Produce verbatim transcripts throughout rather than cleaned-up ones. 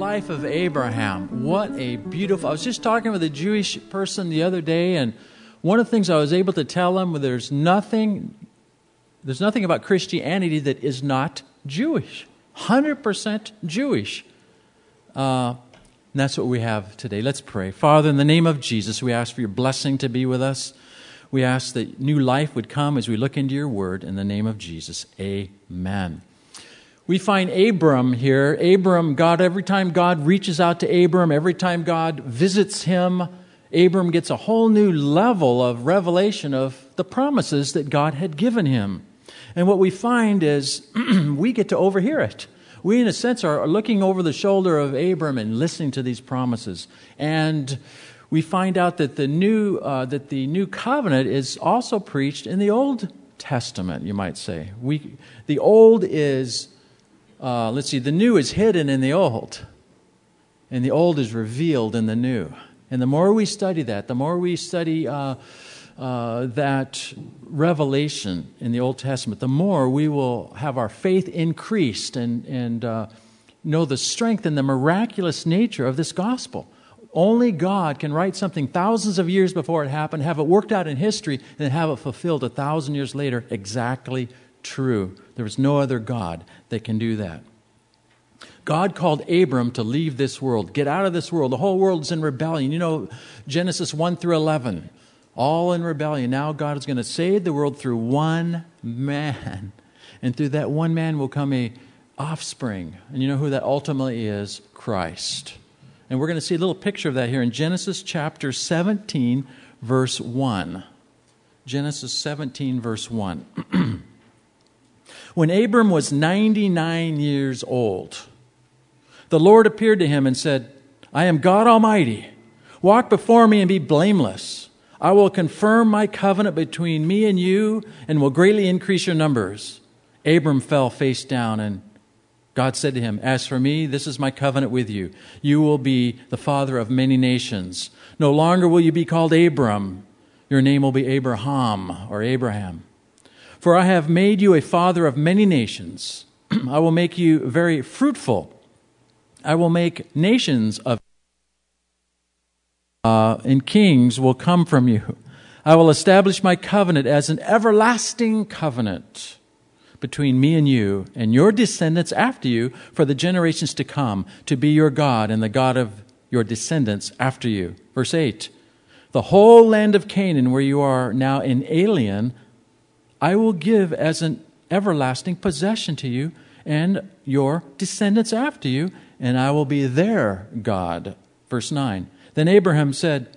life of Abraham. What a beautiful... I was just talking with a Jewish person the other day, and one of the things I was able to tell him, there's nothing, there's nothing about Christianity that is not Jewish. one hundred percent Jewish. Uh, and that's what we have today. Let's pray. Father, in the name of Jesus, we ask for your blessing to be with us. We ask that new life would come as we look into your word. In the name of Jesus, amen. We find Abram here. Abram, God, every time God reaches out to Abram, every time God visits him, Abram gets a whole new level of revelation of the promises that God had given him. And what we find is we get to overhear it. We, in a sense, are looking over the shoulder of Abram and listening to these promises. And we find out that the new uh, that the new covenant is also preached in the Old Testament, you might say. We the old is, uh, let's see, the new is hidden in the old, and the old is revealed in the new. And the more we study that, the more we study uh, uh, that revelation in the Old Testament, the more we will have our faith increased and, and uh, know the strength and the miraculous nature of this gospel. Only God can write something thousands of years before it happened, have it worked out in history, and then have it fulfilled a thousand years later exactly true. There is no other God that can do that. God called Abram to leave this world, get out of this world. The whole world is in rebellion. You know, Genesis one through eleven, all in rebellion. Now God is going to save the world through one man. And through that one man will come a offspring. And you know who that ultimately is? Christ. And we're going to see a little picture of that here in Genesis chapter seventeen, verse one. Genesis seventeen, verse one. When Abram was ninety-nine years old, the Lord appeared to him and said, I am God Almighty. Walk before me and be blameless. I will confirm my covenant between me and you and will greatly increase your numbers. Abram fell face down, and God said to him, as for me, this is my covenant with you. You will be the father of many nations. No longer will you be called Abram. Your name will be Abraham or Abraham. For I have made you a father of many nations. I will make you very fruitful. I will make nations of uh, and kings will come from you. I will establish my covenant as an everlasting covenant between me and you and your descendants after you for the generations to come, to be your God and the God of your descendants after you. Verse eight, the whole land of Canaan where you are now an alien, I will give as an everlasting possession to you and your descendants after you, and I will be their God. Verse nine. Then Abraham said,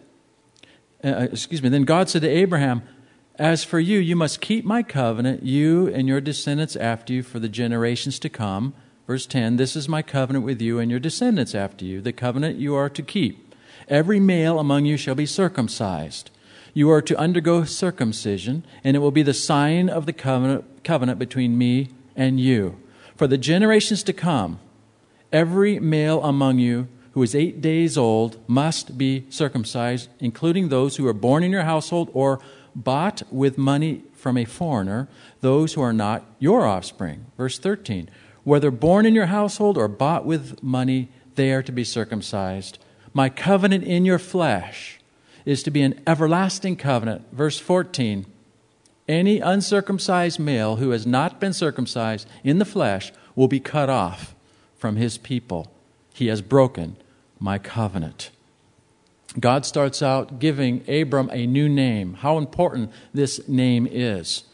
uh, excuse me, then God said to Abraham, as for you, you must keep my covenant, you and your descendants after you for the generations to come. Verse ten, this is my covenant with you and your descendants after you, the covenant you are to keep. Every male among you shall be circumcised. You are to undergo circumcision, and it will be the sign of the covenant, covenant between me and you. For the generations to come, every male among you who is eight days old must be circumcised, including those who are born in your household or bought with money from a foreigner, those who are not your offspring. Verse thirteen, whether born in your household or bought with money, they are to be circumcised. My covenant in your flesh is to be an everlasting covenant. Verse fourteen, any uncircumcised male who has not been circumcised in the flesh will be cut off from his people. He has broken my covenant. God starts out giving Abram a new name. How important this name is.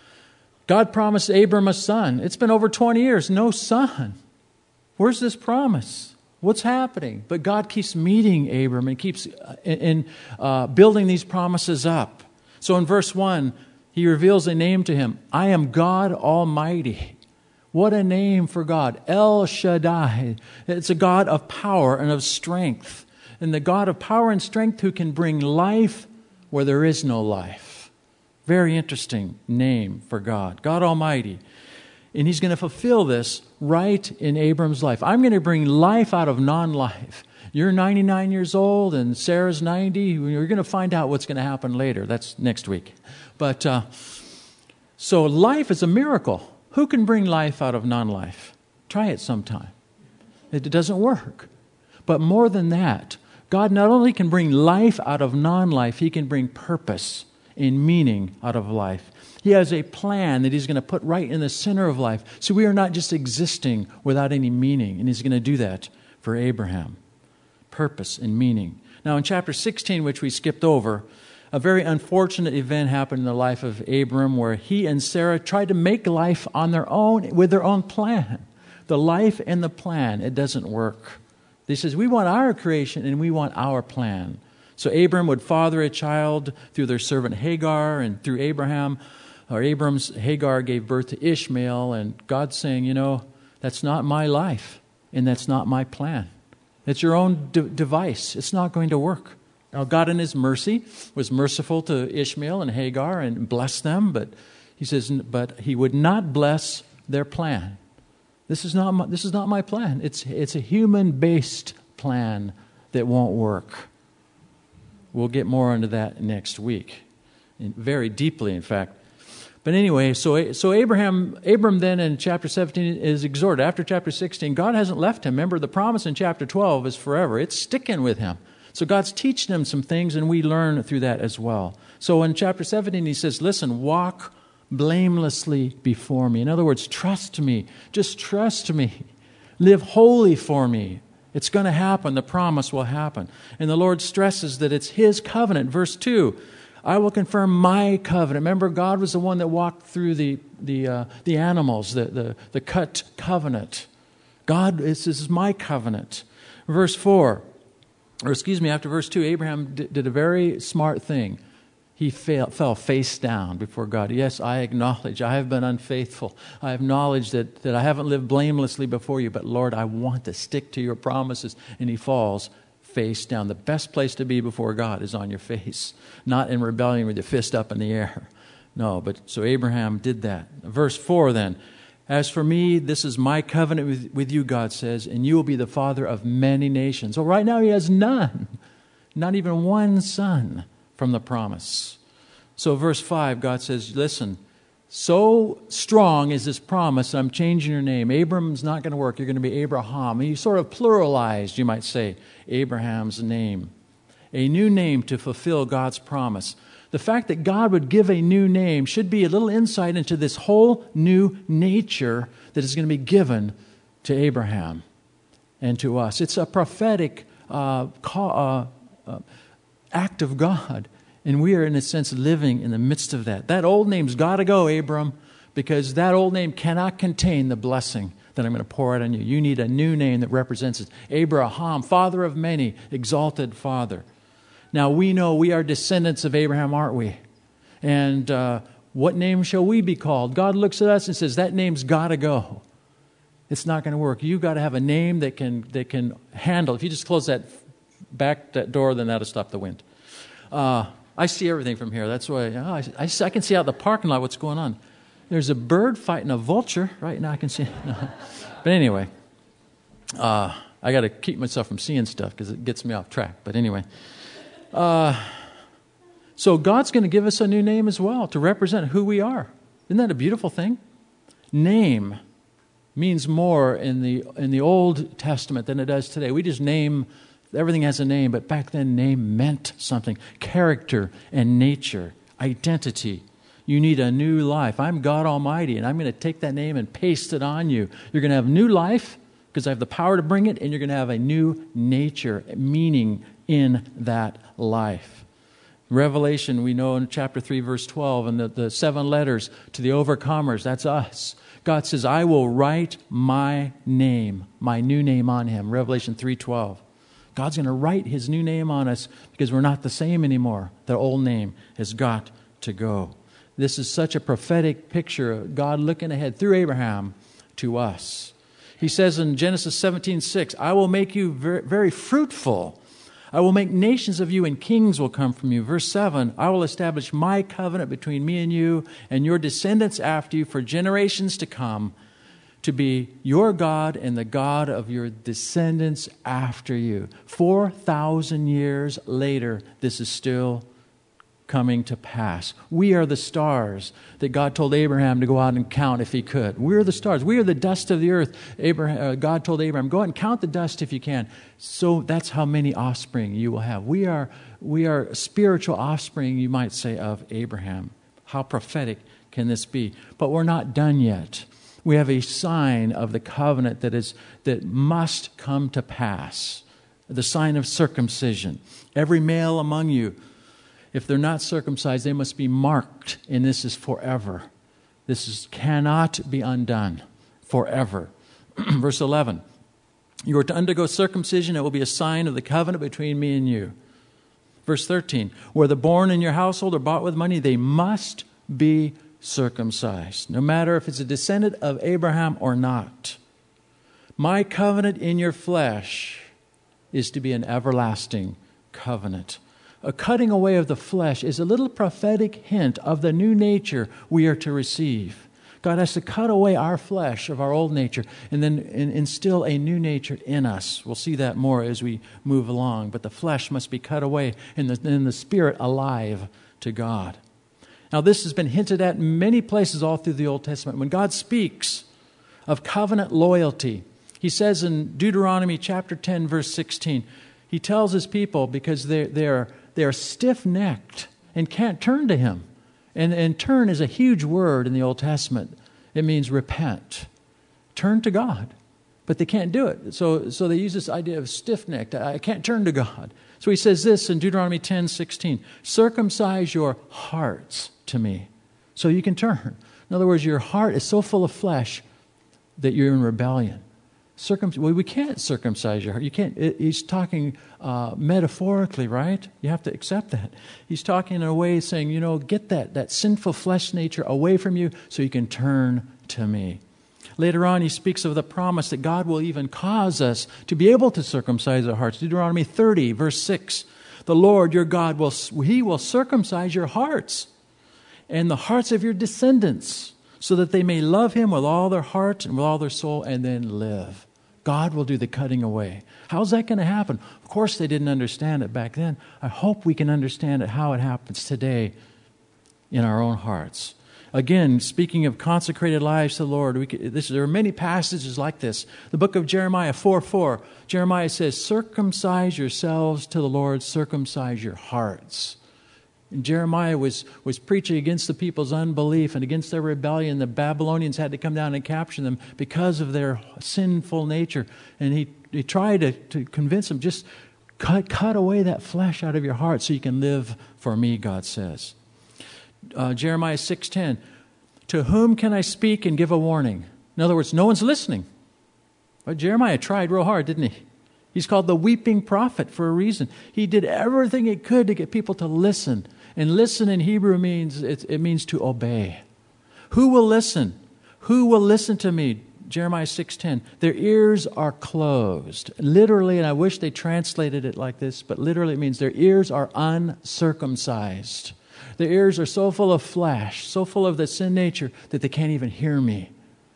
God promised Abram a son. It's been over twenty years, no son. Where's this promise? What's happening? But God keeps meeting Abram and keeps uh, in, uh, building these promises up. So in verse one, he reveals a name to him. I am God Almighty. What a name for God. El Shaddai. It's a God of power and of strength. And the God of power and strength who can bring life where there is no life. Very interesting name for God. God Almighty. And he's going to fulfill this right in Abram's life. I'm going to bring life out of non-life. You're ninety-nine years old and Sarah's ninety. You're going to find out what's going to happen later. That's next week. But uh, so life is a miracle. Who can bring life out of non-life? Try it sometime. It doesn't work. But more than that, God not only can bring life out of non-life, He can bring purpose and meaning out of life. He has a plan that He's going to put right in the center of life. So we are not just existing without any meaning, and He's going to do that for Abraham. Purpose and meaning. Now in chapter sixteen, which we skipped over, a very unfortunate event happened in the life of Abram where he and Sarah tried to make life on their own with their own plan. The life and the plan, it doesn't work. He says, we want our creation and we want our plan. So Abram would father a child through their servant Hagar, and through Abraham, or Abram's, Hagar gave birth to Ishmael, and God's saying, you know, that's not my life and that's not my plan. It's your own de- device. It's not going to work. Now, God in His mercy was merciful to Ishmael and Hagar and blessed them, but He says, but He would not bless their plan. This is not my, this is not my plan. It's it's a human-based plan that won't work. We'll get more into that next week, and very deeply, in fact. But anyway, so so Abraham, Abram then in chapter seventeen is exhorted. After chapter sixteen, God hasn't left him. Remember, the promise in chapter twelve is forever. It's sticking with him. So God's teaching him some things, and we learn through that as well. So in chapter seventeen, He says, listen, walk blamelessly before me. In other words, trust me. Just trust me. Live holy for me. It's going to happen. The promise will happen. And the Lord stresses that it's His covenant. Verse two, I will confirm my covenant. Remember, God was the one that walked through the the uh, the animals, the, the, the cut covenant. God, this is my covenant. Verse four, or excuse me, after verse two, Abraham d- did a very smart thing. He fell, fell face down before God. Yes, I acknowledge I have been unfaithful. I acknowledge that, that I haven't lived blamelessly before you, but Lord, I want to stick to your promises. And he falls face down. The best place to be before God is on your face, not in rebellion with your fist up in the air. No, but so Abraham did that. Verse four then, as for me, this is my covenant with, with you, God says, and you will be the father of many nations. So right now he has none, not even one son from the promise. So verse five, God says, listen, so strong is this promise, I'm changing your name. Abram's not going to work. You're going to be Abraham. And you sort of pluralized, you might say, Abraham's name. A new name to fulfill God's promise. The fact that God would give a new name should be a little insight into this whole new nature that is going to be given to Abraham and to us. It's a prophetic uh, call, uh, uh, act of God. And we are, in a sense, living in the midst of that. That old name's got to go, Abram, because that old name cannot contain the blessing that I'm going to pour out on you. You need a new name that represents it. Abraham, father of many, exalted father. Now, we know we are descendants of Abraham, aren't we? And uh, what name shall we be called? God looks at us and says, that name's got to go. It's not going to work. You've got to have a name that can that can handle. If you just close that back that door, then that'll stop the wind. Uh, I see everything from here. That's why oh, I, I, I can see out the parking lot what's going on. There's a bird fighting a vulture right now. I can see. No. But anyway, uh, I got to keep myself from seeing stuff because it gets me off track. But anyway, uh, so God's going to give us a new name as well to represent who we are. Isn't that a beautiful thing? Name means more in the in the Old Testament than it does today. We just name. Everything has a name, but back then name meant something. Character and nature, identity. You need a new life. I'm God Almighty, and I'm going to take that name and paste it on you. You're going to have new life because I have the power to bring it, and you're going to have a new nature, meaning in that life. Revelation, we know in chapter three, verse twelve, and the, the seven letters to the overcomers, that's us. God says, I will write my name, my new name on him. Revelation three twelve. God's going to write his new name on us because we're not the same anymore. The old name has got to go. This is such a prophetic picture of God looking ahead through Abraham to us. He says in Genesis seventeen six, I will make you very, very fruitful. I will make nations of you and kings will come from you. Verse seven, I will establish my covenant between me and you and your descendants after you for generations to come, to be your God and the God of your descendants after you. Four thousand years later, this is still coming to pass. We are the stars that God told Abraham to go out and count if he could. We're the stars. We are the dust of the earth. Abraham, uh, God told Abraham, go out and count the dust if you can. So that's how many offspring you will have. We are, we are spiritual offspring, you might say, of Abraham. How prophetic can this be? But we're not done yet. We have a sign of the covenant that is that must come to pass. The sign of circumcision. Every male among you, if they're not circumcised, they must be marked, and this is forever. This is, cannot be undone forever. Verse eleven, you are to undergo circumcision. It will be a sign of the covenant between me and you. Verse thirteen, whether born in your household or bought with money, they must be circumcised, no matter if it's a descendant of Abraham or not. My covenant in your flesh is to be an everlasting covenant. A cutting away of the flesh is a little prophetic hint of the new nature we are to receive. God has to cut away our flesh of our old nature and then instill a new nature in us. We'll see that more as we move along. But the flesh must be cut away and the, and the spirit alive to God. Now, this has been hinted at in many places all through the Old Testament. When God speaks of covenant loyalty, He says in Deuteronomy chapter ten, verse sixteen, He tells His people because they're, they're, they're stiff-necked and can't turn to Him. And, and turn is a huge word in the Old Testament. It means repent. Turn to God. But they can't do it. So, so they use this idea of stiff-necked. I can't turn to God. So He says this in Deuteronomy ten sixteen, circumcise your hearts to me so you can turn. In other words, your heart is so full of flesh that you're in rebellion. Circum- well, we can't circumcise your heart. You can't. It, he's talking uh, metaphorically, right? You have to accept that. He's talking in a way saying, you know, get that, that sinful flesh nature away from you so you can turn to me. Later on, he speaks of the promise that God will even cause us to be able to circumcise our hearts. Deuteronomy thirty, verse six, the Lord your God, will He will circumcise your hearts and the hearts of your descendants so that they may love Him with all their heart and with all their soul and then live. God will do the cutting away. How's that going to happen? Of course, they didn't understand it back then. I hope we can understand it, how it happens today in our own hearts. Again, speaking of consecrated lives to the Lord, we could, this, there are many passages like this. The book of Jeremiah four four, Jeremiah says, circumcise yourselves to the Lord, circumcise your hearts. And Jeremiah was, was preaching against the people's unbelief and against their rebellion. The Babylonians had to come down and capture them because of their sinful nature. And he, he tried to, to convince them, just cut, cut away that flesh out of your heart so you can live for me, God says. Uh, Jeremiah six ten, to whom can I speak and give a warning? In other words, no one's listening. But Jeremiah tried real hard, didn't he? He's called the weeping prophet for a reason. He did everything he could to get people to listen. And listen in Hebrew means, it, it means to obey. Who will listen? Who will listen to me? Jeremiah six ten. Their ears are closed. Literally, and I wish they translated it like this, but literally it means their ears are uncircumcised. Their ears are so full of flesh, so full of the sin nature that they can't even hear me.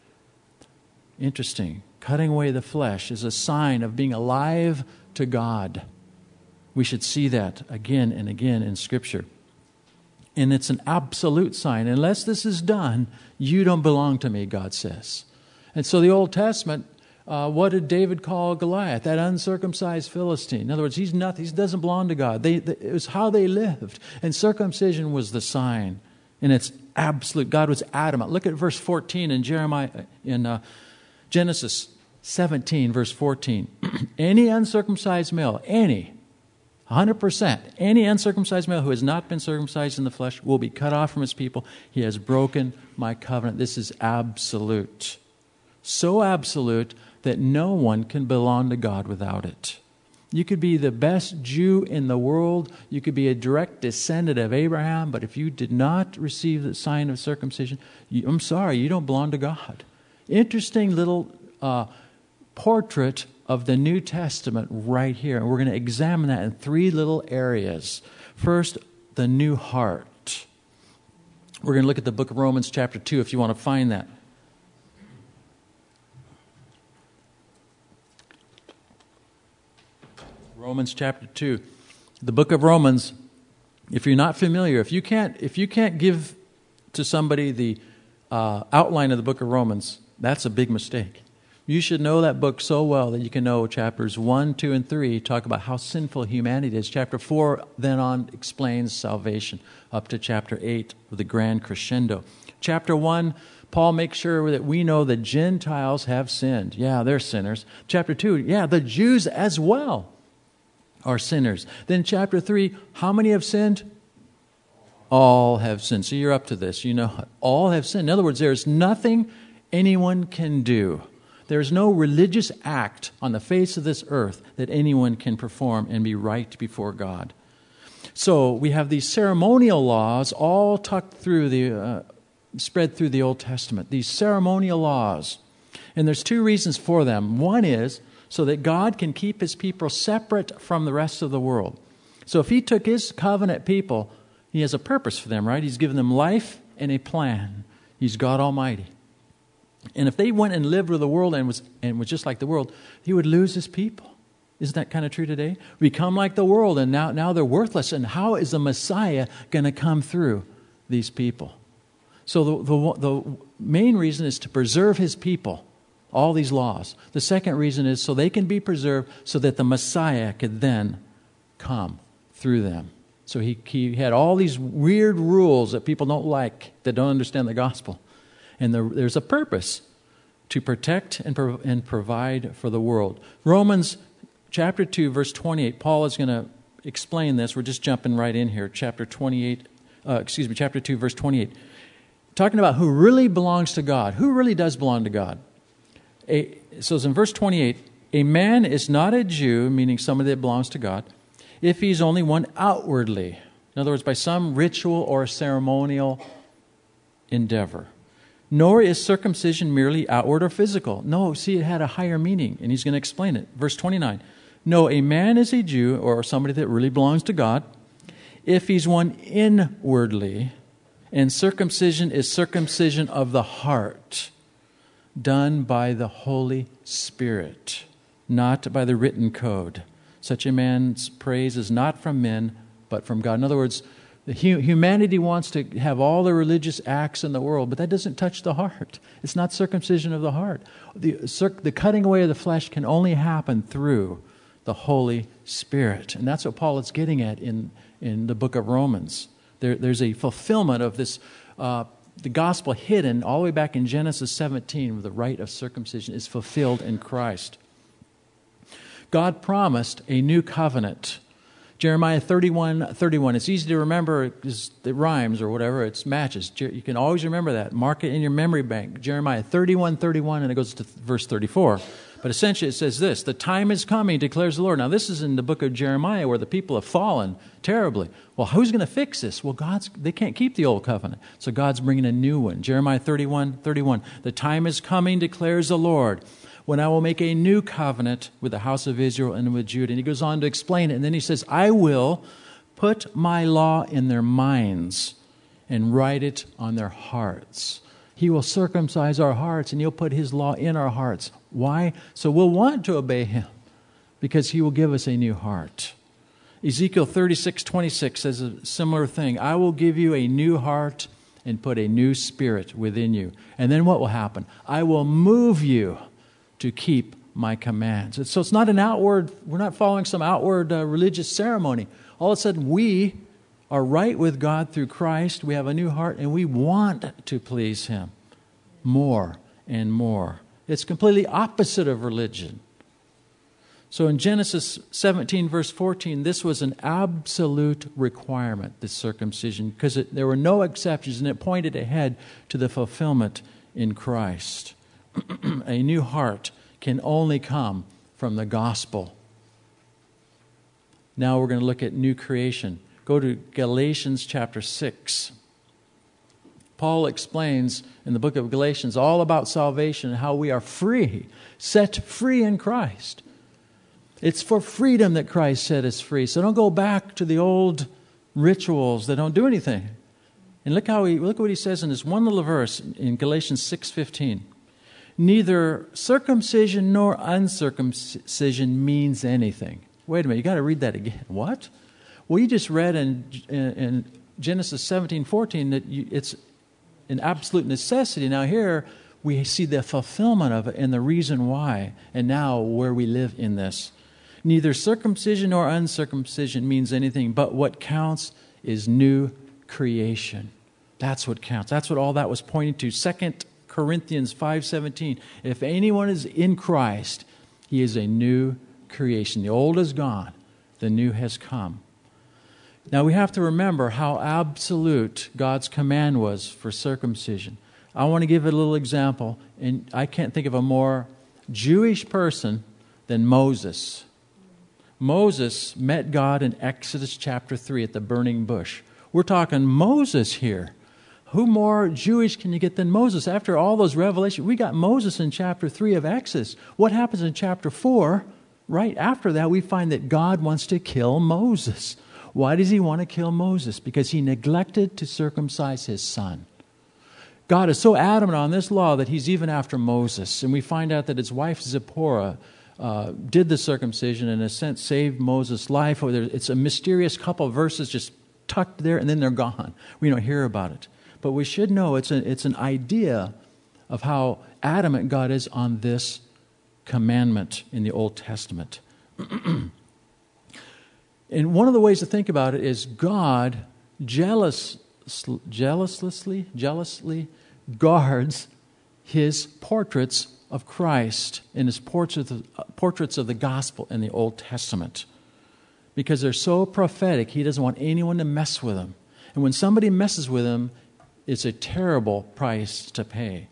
Interesting. Cutting away the flesh is a sign of being alive to God. We should see that again and again in Scripture. And it's an absolute sign. Unless this is done, you don't belong to me, God says. And so the Old Testament, uh, what did David call Goliath? That uncircumcised Philistine. In other words, he's nothing. He doesn't belong to God. They, they, it was how they lived. And circumcision was the sign. And it's absolute. God was adamant. Look at verse fourteen in Jeremiah, in uh, Genesis seventeen, verse fourteen. Any uncircumcised male, any, one hundred percent, any uncircumcised male who has not been circumcised in the flesh will be cut off from his people. He has broken my covenant. This is absolute. So absolute that no one can belong to God without it. You could be the best Jew in the world. You could be a direct descendant of Abraham, but if you did not receive the sign of circumcision, you, I'm sorry, you don't belong to God. Interesting little uh, portrait of the New Testament right here. And we're going to examine that in three little areas. First, the new heart. We're going to look at the book of Romans chapter two if you want to find that. Romans chapter two. The book of Romans If you're not familiar, if you can't, if you can't give to somebody the uh, outline of the book of Romans, that's a big mistake. You should know that book so well that you can know chapters one, two, and three talk about how sinful humanity is. Chapter four then on explains salvation up to chapter eight with the grand crescendo. Chapter one, Paul makes sure that we know the Gentiles have sinned. Yeah, they're sinners. Chapter two, yeah, the Jews as well are sinners. Then chapter three, how many have sinned? All have sinned. So you're up to this. You know, all have sinned. In other words, there's nothing anyone can do. There's no religious act on the face of this earth that anyone can perform and be right before God. So we have these ceremonial laws all tucked through the, uh, spread through the Old Testament. These ceremonial laws. And there's two reasons for them. One is so that God can keep His people separate from the rest of the world. So if He took His covenant people, He has a purpose for them, right? He's given them life and a plan. He's God Almighty. And if they went and lived with the world and was and was just like the world, He would lose His people. Isn't that kind of true today? We become like the world, and now, now they're worthless. And how is the Messiah going to come through these people? So the, the, the main reason is to preserve His people, all these laws. The second reason is so they can be preserved so that the Messiah could then come through them. So he, he had all these weird rules that people don't like, that don't understand the gospel. And there, there's a purpose to protect and, pro, and provide for the world. Romans chapter two, verse twenty-eight, Paul is going to explain this. We're just jumping right in here. Chapter twenty-eight, uh, excuse me, chapter two, verse twenty-eight. Talking about who really belongs to God. Who really does belong to God? A, so it's in verse twenty-eight, a man is not a Jew, meaning somebody that belongs to God, if he's only one outwardly. In other words, by some ritual or ceremonial endeavor. Nor is circumcision merely outward or physical. No, see, it had a higher meaning, and he's going to explain it. Verse twenty-nine. No, a man is a Jew, or somebody that really belongs to God, if he's one inwardly, and circumcision is circumcision of the heart, done by the Holy Spirit, not by the written code. Such a man's praise is not from men, but from God. In other words, the humanity wants to have all the religious acts in the world, but that doesn't touch the heart. It's not circumcision of the heart. The, the cutting away of the flesh can only happen through the Holy Spirit. And that's what Paul is getting at in, in the book of Romans. There, there's a fulfillment of this, uh, the gospel hidden all the way back in Genesis seventeen, where the rite of circumcision is fulfilled in Christ. God promised a new covenant. Jeremiah thirty-one thirty-one. It's easy to remember. It rhymes or whatever. It matches. You can always remember that. Mark it in your memory bank. Jeremiah thirty-one thirty-one, and it goes to verse thirty-four. But essentially it says this: the time is coming, declares the Lord. Now this is in the book of Jeremiah, where the people have fallen terribly. Well, who's going to fix this? Well, God's. They can't keep the old covenant. So God's bringing a new one. Jeremiah thirty-one thirty-one. The time is coming, declares the Lord, when I will make a new covenant with the house of Israel and with Judah. And he goes on to explain it. And then he says, I will put my law in their minds and write it on their hearts. He will circumcise our hearts, and He'll put His law in our hearts. Why? So we'll want to obey Him, because He will give us a new heart. Ezekiel thirty-six twenty-six says a similar thing. I will give you a new heart and put a new spirit within you. And then what will happen? I will move you to keep my commands. So it's not an outward, we're not following some outward uh, religious ceremony. All of a sudden, we are right with God through Christ. We have a new heart, and we want to please Him more and more. It's completely opposite of religion. So in Genesis seventeen, verse fourteen, this was an absolute requirement, this circumcision, because it, there were no exceptions, and it pointed ahead to the fulfillment in Christ. A new heart can only come from the gospel. Now we're going to look at new creation. Go to Galatians chapter six. Paul explains in the book of Galatians all about salvation and how we are free, set free in Christ. It's for freedom that Christ set us free. So don't go back to the old rituals that don't do anything. And look how he look what he says in this one little verse in Galatians six fifteen. Neither circumcision nor uncircumcision means anything. Wait a minute, you got to read that again. What? We just read in, in, in Genesis seventeen fourteen that you, it's an absolute necessity. Now here we see the fulfillment of it and the reason why, and now where we live in this. Neither circumcision nor uncircumcision means anything, but what counts is new creation. That's what counts. That's what all that was pointing to. Second Corinthians five seventeen. If anyone is in Christ, he is a new creation. The old is gone. The new has come. Now we have to remember how absolute God's command was for circumcision. I want to give it a little example, and I can't think of a more Jewish person than Moses. Moses met God in Exodus chapter three at the burning bush. We're talking Moses here. Who more Jewish can you get than Moses? After all those revelations, we got Moses in chapter three of Exodus. What happens in chapter four? Right after that, we find that God wants to kill Moses. Why does he want to kill Moses? Because he neglected to circumcise his son. God is so adamant on this law that he's even after Moses. And we find out that his wife Zipporah uh, did the circumcision and in a sense saved Moses' life. It's a mysterious couple of verses just tucked there and then they're gone. We don't hear about it. But we should know it's, a, it's an idea of how adamant God is on this commandment in the Old Testament. And one of the ways to think about it is God jealous, jealously, jealously guards his portraits of Christ and his portraits of, portraits of the gospel in the Old Testament. Because they're so prophetic, he doesn't want anyone to mess with them. And when somebody messes with him, it's a terrible price to pay.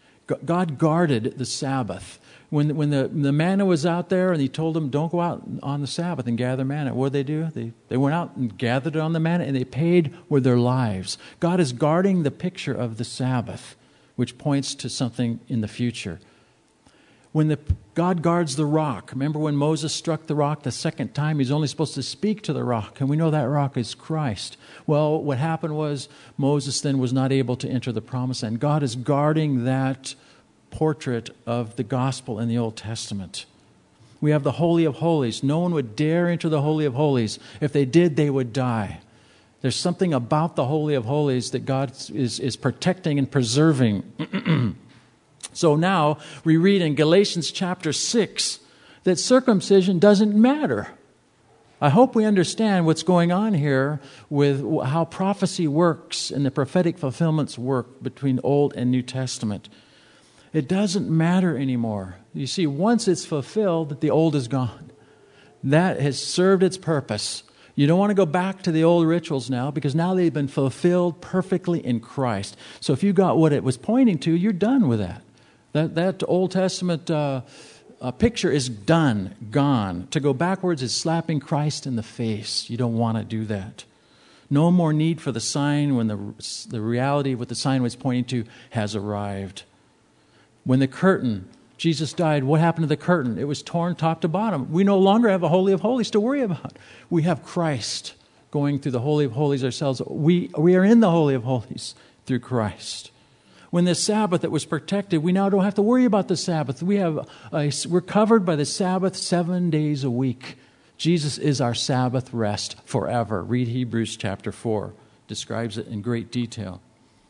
God guarded the Sabbath. When, when the, the manna was out there and he told them, don't go out on the Sabbath and gather manna, what did they do? They, they went out and gathered it on the manna and they paid with their lives. God is guarding the picture of the Sabbath, which points to something in the future. When the, God guards the rock, remember when Moses struck the rock the second time, he's only supposed to speak to the rock, and we know that rock is Christ. Well, what happened was Moses then was not able to enter the promised land. God is guarding that portrait of the gospel in the Old Testament. We have the Holy of Holies. No one would dare enter the Holy of Holies. If they did, they would die. There's something about the Holy of Holies that God is, is protecting and preserving. So now we read in Galatians chapter six that circumcision doesn't matter. I hope we understand what's going on here with how prophecy works and the prophetic fulfillments work between Old and New Testament. It doesn't matter anymore. You see, once it's fulfilled, the old is gone. That has served its purpose. You don't want to go back to the old rituals now because now they've been fulfilled perfectly in Christ. So if you got what it was pointing to, you're done with that. That, that Old Testament uh, uh, picture is done, gone. To go backwards is slapping Christ in the face. You don't want to do that. No more need for the sign when the, the reality of what the sign was pointing to has arrived. When the curtain, Jesus died, what happened to the curtain? It was torn top to bottom. We no longer have a Holy of Holies to worry about. We have Christ going through the Holy of Holies ourselves. We, we are in the Holy of Holies through Christ. When the Sabbath that was protected, we now don't have to worry about the Sabbath. We have a, we're covered by the Sabbath seven days a week. Jesus is our Sabbath rest forever. Read Hebrews chapter four. Describes it in great detail.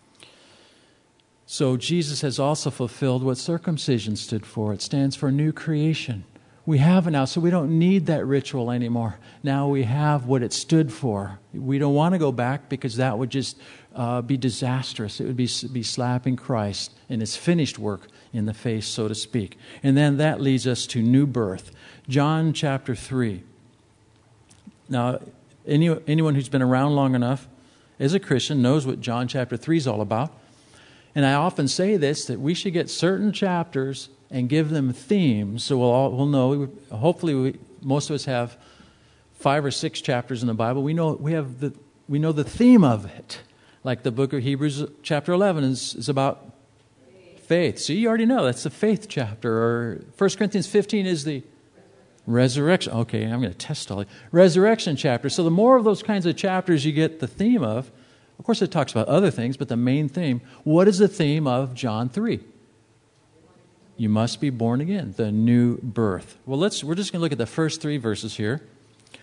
So Jesus has also fulfilled what circumcision stood for. It stands for new creation. We have it now, so we don't need that ritual anymore. Now we have what it stood for. We don't want to go back because that would just uh, be disastrous. It would be, be slapping Christ in his finished work in the face, so to speak. And then that leads us to new birth. John chapter three. Now, any, anyone who's been around long enough as a Christian knows what John chapter three is all about. And I often say this, that we should get certain chapters and give them themes so we'll all we'll know. Hopefully, we, most of us have five or six chapters in the Bible. We know we have the we know the theme of it. Like the book of Hebrews chapter eleven is, is about faith. faith. So you already know that's the faith chapter. Or First Corinthians fifteen is the resurrection. Okay, I'm going to test all it. Resurrection chapter. So the more of those kinds of chapters you get the theme of, of course it talks about other things, but the main theme, what is the theme of John three? You must be born again, the new birth. Well, let's. We're just going to look at the first three verses here.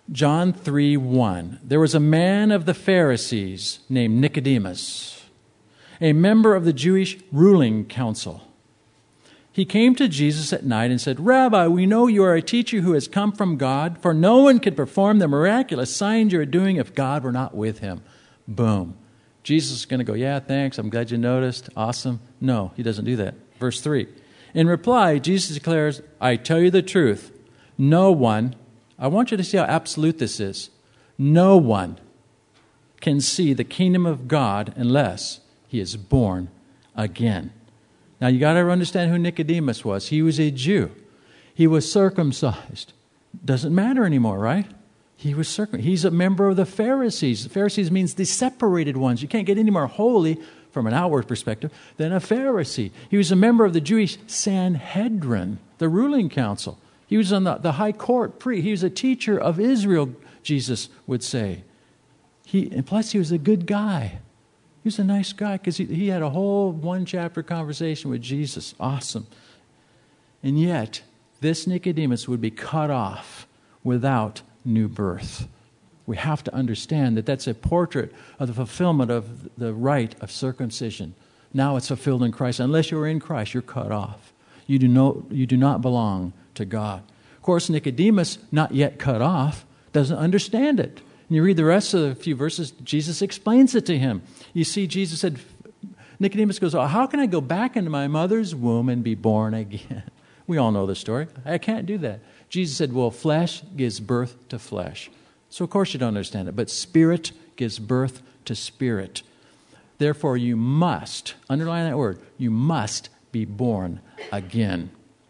John three one. There was a man of the Pharisees named Nicodemus, a member of the Jewish ruling council. He came to Jesus at night and said, "Rabbi, we know you are a teacher who has come from God, for no one could perform the miraculous signs you are doing if God were not with him." Boom. Jesus is going to go, "Yeah, thanks. I'm glad you noticed. Awesome." No, he doesn't do that. Verse three. In reply, Jesus declares, "I tell you the truth. No one," I want you to see how absolute this is, "no one can see the kingdom of God unless he is born again." Now, you got to understand who Nicodemus was. He was a Jew. He was circumcised. Doesn't matter anymore, right? He was circumcised. He's a member of the Pharisees. The Pharisees means the separated ones. You can't get any more holy from an outward perspective than a Pharisee. He was a member of the Jewish Sanhedrin, the ruling council. He was on the, the high court. Pre. He was a teacher of Israel, Jesus would say. He, and plus, he was a good guy. He was a nice guy because he, he had a whole one-chapter conversation with Jesus. Awesome. And yet, this Nicodemus would be cut off without new birth. We have to understand that that's a portrait of the fulfillment of the rite of circumcision. Now it's fulfilled in Christ. Unless you're in Christ, you're cut off. You do, no, you do not belong to God. Of course, Nicodemus, not yet cut off, doesn't understand it. And you read the rest of the few verses, Jesus explains it to him. You see, Jesus said, Nicodemus goes, "Oh, how can I go back into my mother's womb and be born again?" We all know the story. I can't do that. Jesus said, well, flesh gives birth to flesh. So of course you don't understand it. But spirit gives birth to spirit. Therefore you must, underline that word, you must be born again.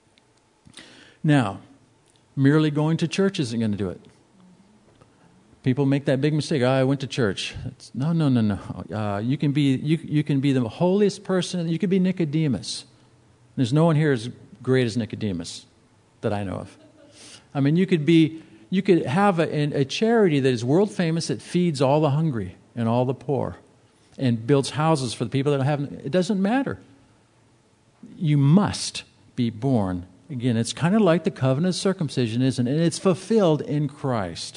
Now, merely going to church isn't going to do it. People make that big mistake. Oh, I went to church. It's, no, no, no, no. Uh, you can be you you can be the holiest person. You could be Nicodemus. There's no one here as great as Nicodemus that I know of. I mean, you could be you could have a, a charity that is world famous that feeds all the hungry and all the poor, and builds houses for the people that don't have. It doesn't matter. You must be born again. It's kind of like the covenant of circumcision, isn't it? And it's fulfilled in Christ.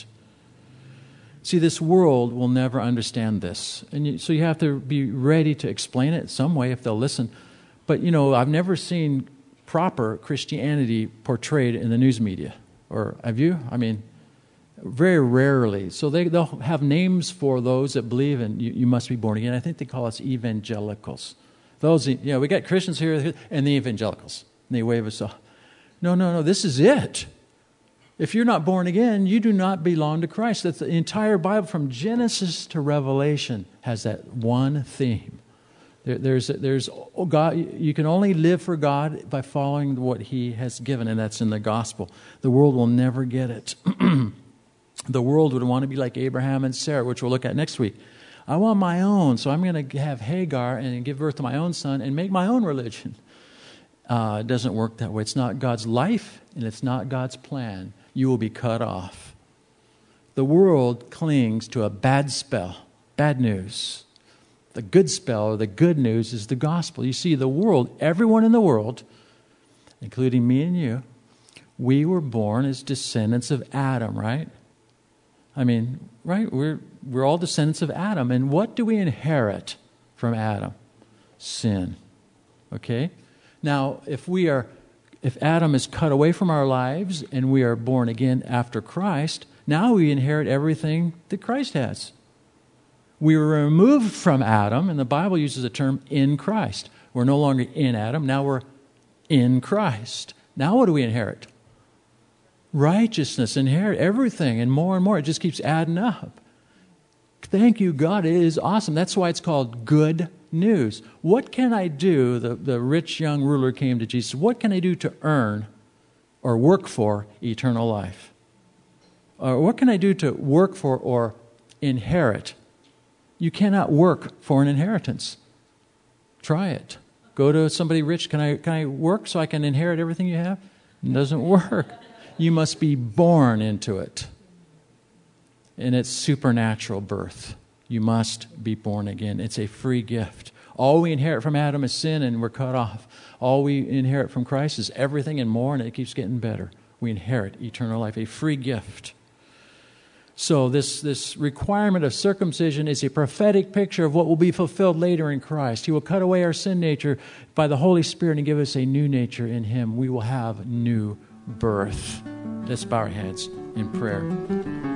See, this world will never understand this. And you, so you have to be ready to explain it some way if they'll listen. But, you know, I've never seen proper Christianity portrayed in the news media. Or have you? I mean, very rarely. So they, they'll have names for those that believe in you, you must be born again. I think they call us evangelicals. Those, you know, we got Christians here and the evangelicals. And they wave us off. No, no, no, this is it. If you're not born again, you do not belong to Christ. That's the entire Bible from Genesis to Revelation has that one theme. There, there's, there's oh God. You can only live for God by following what He has given, and that's in the gospel. The world will never get it. The world would want to be like Abraham and Sarah, which we'll look at next week. I want my own, so I'm going to have Hagar and give birth to my own son and make my own religion. Uh, it doesn't work that way. It's not God's life, and it's not God's plan. You will be cut off. The world clings to a bad spell, bad news. The good spell, or the good news, is the gospel. You see, the world, everyone in the world, including me and you, we were born as descendants of Adam, right? I mean, right? We're we're all descendants of Adam. And what do we inherit from Adam? Sin. Okay? Now, if we are If Adam is cut away from our lives and we are born again after Christ, now we inherit everything that Christ has. We were removed from Adam, and the Bible uses the term in Christ. We're no longer in Adam, now we're in Christ. Now what do we inherit? Righteousness, inherit everything, and more and more. It just keeps adding up. Thank you, God. It is awesome. That's why it's called good news. What can I do? The, the rich young ruler came to Jesus. What can I do to earn or work for eternal life? Or what can I do to work for or inherit? You cannot work for an inheritance. Try it. Go to somebody rich. Can I, can I work so I can inherit everything you have? It doesn't work. You must be born into it. And it's supernatural birth. You must be born again. It's a free gift. All we inherit from Adam is sin, and we're cut off. All we inherit from Christ is everything and more, and it keeps getting better. We inherit eternal life, a free gift. So this, this requirement of circumcision is a prophetic picture of what will be fulfilled later in Christ. He will cut away our sin nature by the Holy Spirit and give us a new nature in Him. We will have new birth. Let's bow our heads in prayer.